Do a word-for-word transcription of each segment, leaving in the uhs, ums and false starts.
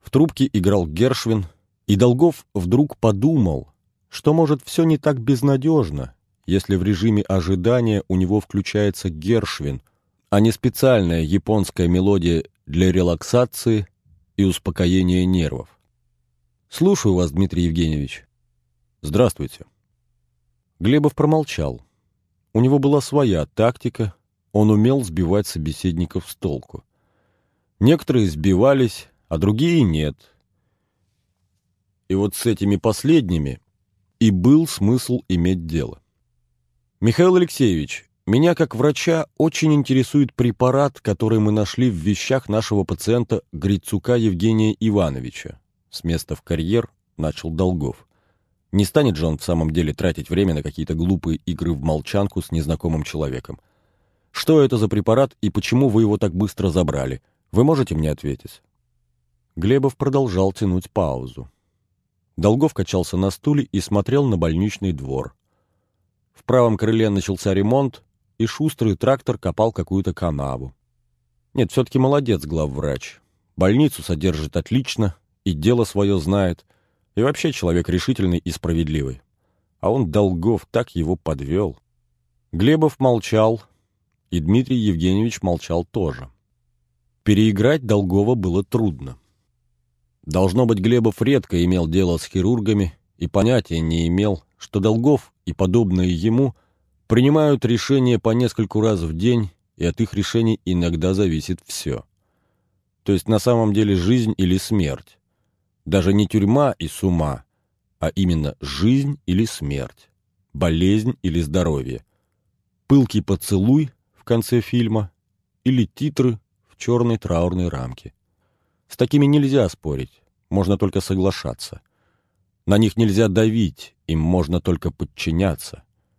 В трубке играл Гершвин, и Долгов вдруг подумал, что, может, все не так безнадежно, если в режиме ожидания у него включается Гершвин, а не специальная японская мелодия для релаксации и успокоения нервов. «Слушаю вас, Дмитрий Евгеньевич». «Здравствуйте». Глебов промолчал. У него была своя тактика, он умел сбивать собеседников с толку. Некоторые сбивались, а другие нет. И вот с этими последними и был смысл иметь дело. «Михаил Алексеевич, меня как врача очень интересует препарат, который мы нашли в вещах нашего пациента Грицука Евгения Ивановича». С места в карьер начал Долгов. Не станет же он в самом деле тратить время на какие-то глупые игры в молчанку с незнакомым человеком. Что это за препарат и почему вы его так быстро забрали? Вы можете мне ответить?» Глебов продолжал тянуть паузу. Долгов качался на стуле и смотрел на больничный двор. В правом крыле начался ремонт, и шустрый трактор копал какую-то канаву. Нет, все-таки молодец главврач. Больницу содержит отлично, и дело свое знает, и вообще человек решительный и справедливый. А он, Долгов, так его подвел. Глебов молчал, и Дмитрий Евгеньевич молчал тоже. Переиграть Долгова было трудно. Должно быть, Глебов редко имел дело с хирургами и понятия не имел, что Долгов и подобные ему принимают решения по нескольку раз в день, и от их решений иногда зависит все. То есть на самом деле жизнь или смерть. Даже не тюрьма и с ума, а именно жизнь или смерть, болезнь или здоровье, пылкий поцелуй в конце фильма или титры в черной траурной рамке. С такими нельзя спорить, можно только соглашаться. На них нельзя давить, им можно только подчиняться.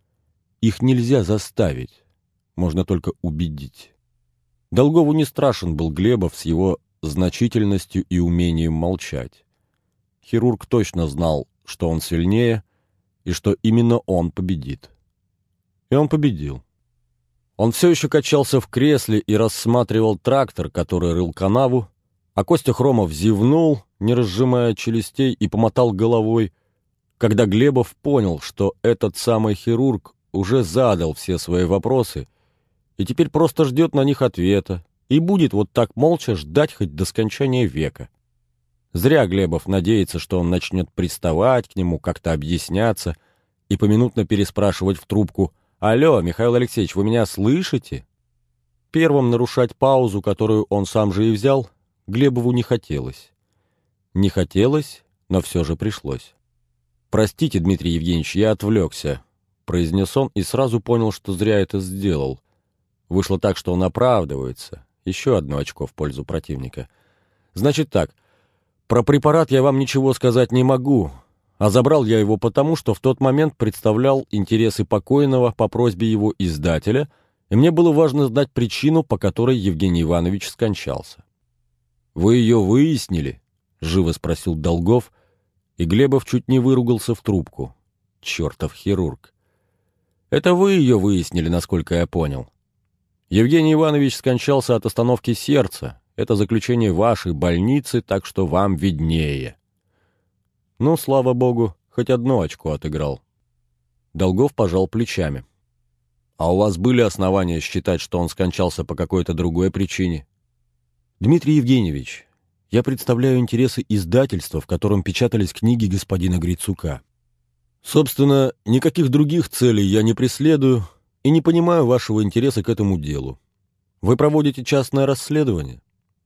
Их нельзя заставить, можно только убедить. Долгову не страшен был Глебов с его значительностью и умением молчать. Хирург точно знал, что он сильнее и что именно он победит. И он победил. Он все еще качался в кресле и рассматривал трактор, который рыл канаву, а Костя Хромов зевнул, не разжимая челюстей, и помотал головой, когда Глебов понял, что этот самый хирург уже задал все свои вопросы и теперь просто ждет на них ответа и будет вот так молча ждать хоть до скончания века. Зря Глебов надеется, что он начнет приставать к нему, как-то объясняться и поминутно переспрашивать в трубку: «Алло, Михаил Алексеевич, вы меня слышите?» Первым нарушать паузу, которую он сам же и взял, Глебову не хотелось. Не хотелось, но все же пришлось. «Простите, Дмитрий Евгеньевич, я отвлекся», — произнес он и сразу понял, что зря это сделал. Вышло так, что он оправдывается. Еще одно очко в пользу противника. «Значит так, про препарат я вам ничего сказать не могу, а забрал я его потому, что в тот момент представлял интересы покойного по просьбе его издателя, и мне было важно знать причину, по которой Евгений Иванович скончался». «Вы ее выяснили?» — живо спросил Долгов, и Глебов чуть не выругался в трубку. Чертов хирург. «Это вы ее выяснили, насколько я понял. Евгений Иванович скончался от остановки сердца. Это заключение вашей больницы, так что вам виднее». Ну, слава богу, хоть одно очко отыграл. Долгов пожал плечами. «А у вас были основания считать, что он скончался по какой-то другой причине?» «Дмитрий Евгеньевич, я представляю интересы издательства, в котором печатались книги господина Грицука. Собственно, никаких других целей я не преследую и не понимаю вашего интереса к этому делу. Вы проводите частное расследование?»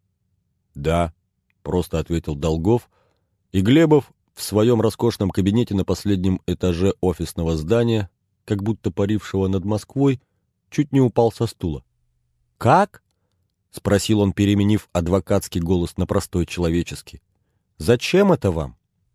«Да», — просто ответил Долгов, и Глебов в своем роскошном кабинете на последнем этаже офисного здания, как будто парившего над Москвой, чуть не упал со стула. «Как?» — спросил он, переменив адвокатский голос на простой человеческий. «Зачем это вам?»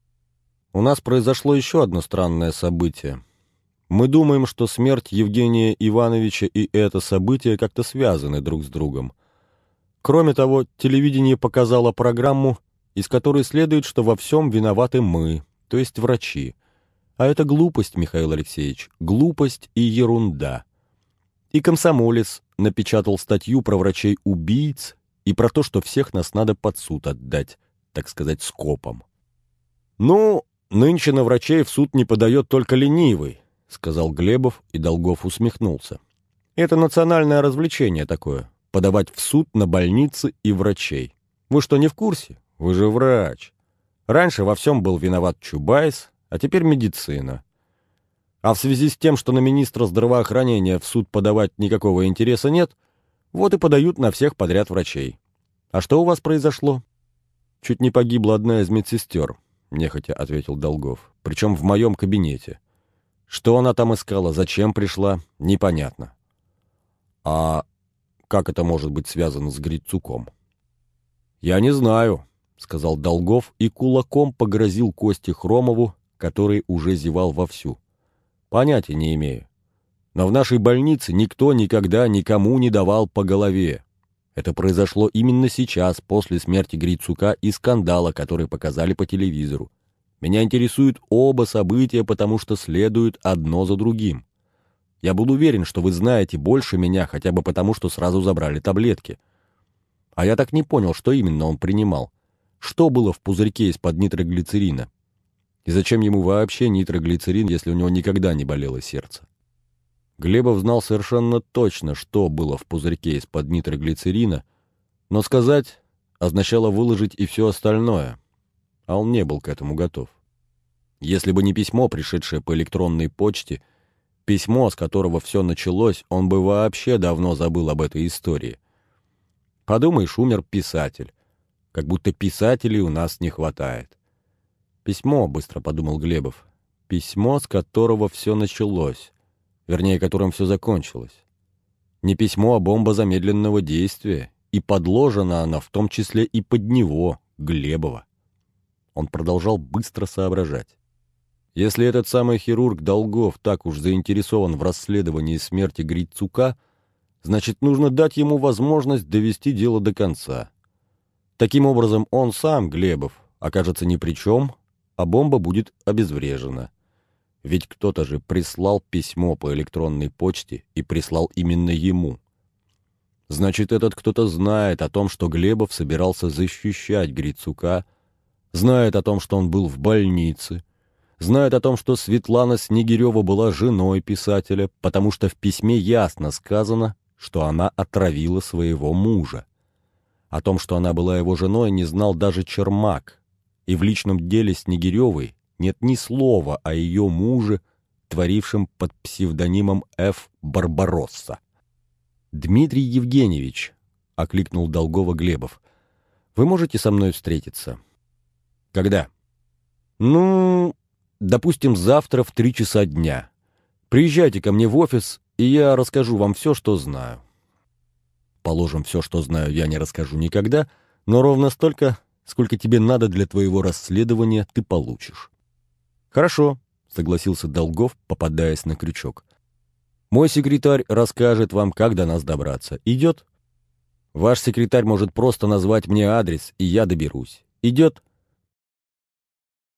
«У нас произошло еще одно странное событие. Мы думаем, что смерть Евгения Ивановича и это событие как-то связаны друг с другом. Кроме того, телевидение показало программу, из которой следует, что во всем виноваты мы, то есть врачи. А это глупость, Михаил Алексеевич, глупость и ерунда. И «Комсомолец» напечатал статью про врачей-убийц и про то, что всех нас надо под суд отдать. так сказать, скопом. «Ну, нынче на врачей в суд не подает только ленивый», — сказал Глебов, и Долгов усмехнулся. «Это национальное развлечение такое — подавать в суд на больницы и врачей. Вы что, не в курсе? Вы же врач. Раньше во всем был виноват Чубайс, а теперь медицина. А в связи с тем, что на министра здравоохранения в суд подавать никакого интереса нет, вот и подают на всех подряд врачей. А что у вас произошло?» «Чуть не погибла одна из медсестер», — нехотя ответил Долгов. «Причем в моем кабинете. Что она там искала, зачем пришла, непонятно». «А как это может быть связано с Грицуком?» «Я не знаю», — сказал Долгов и кулаком погрозил Косте Хромову, который уже зевал вовсю. «Понятия не имею. Но в нашей больнице никто никогда никому не давал по голове. Это произошло именно сейчас, после смерти Грицука и скандала, который показали по телевизору. Меня интересуют оба события, потому что следуют одно за другим. Я был уверен, что вы знаете больше меня, хотя бы потому, что сразу забрали таблетки. А я так не понял, что именно он принимал. Что было в пузырьке из-под нитроглицерина? И зачем ему вообще нитроглицерин, если у него никогда не болело сердце?» Глебов знал совершенно точно, что было в пузырьке из-под нитроглицерина, но сказать означало выложить и все остальное, а он не был к этому готов. Если бы не письмо, пришедшее по электронной почте, письмо, с которого все началось, он бы вообще давно забыл об этой истории. Подумаешь, умер писатель. Как будто писателей у нас не хватает. «Письмо», — быстро подумал Глебов, — «письмо, с которого все началось, вернее, которым все закончилось. Не письмо, а бомба замедленного действия, и подложена она в том числе и под него, Глебова». Он продолжал быстро соображать. Если этот самый хирург Долгов так уж заинтересован в расследовании смерти Грицука, значит, нужно дать ему возможность довести дело до конца. Таким образом, он сам, Глебов, окажется ни при чем, а бомба будет обезврежена. Ведь кто-то же прислал письмо по электронной почте и прислал именно ему. Значит, этот кто-то знает о том, что Глебов собирался защищать Грицука, знает о том, что он был в больнице, знает о том, что Светлана Снегирева была женой писателя, потому что в письме ясно сказано, что она отравила своего мужа. О том, что она была его женой, не знал даже Чермак, и в личном деле Снегиревой нет ни слова о ее муже, творившем под псевдонимом Ф. Барбаросса. «Дмитрий Евгеньевич», — окликнул Долгова Глебов, — «вы можете со мной встретиться?» «Когда?» «Ну, допустим, завтра в три часа дня. Приезжайте ко мне в офис, и я расскажу вам все, что знаю». «Положим, все, что знаю, я не расскажу никогда, но ровно столько, сколько тебе надо для твоего расследования, ты получишь». «Хорошо», — согласился Долгов, попадаясь на крючок. «Мой секретарь расскажет вам, как до нас добраться. Идет?» «Ваш секретарь может просто назвать мне адрес, и я доберусь. Идет?»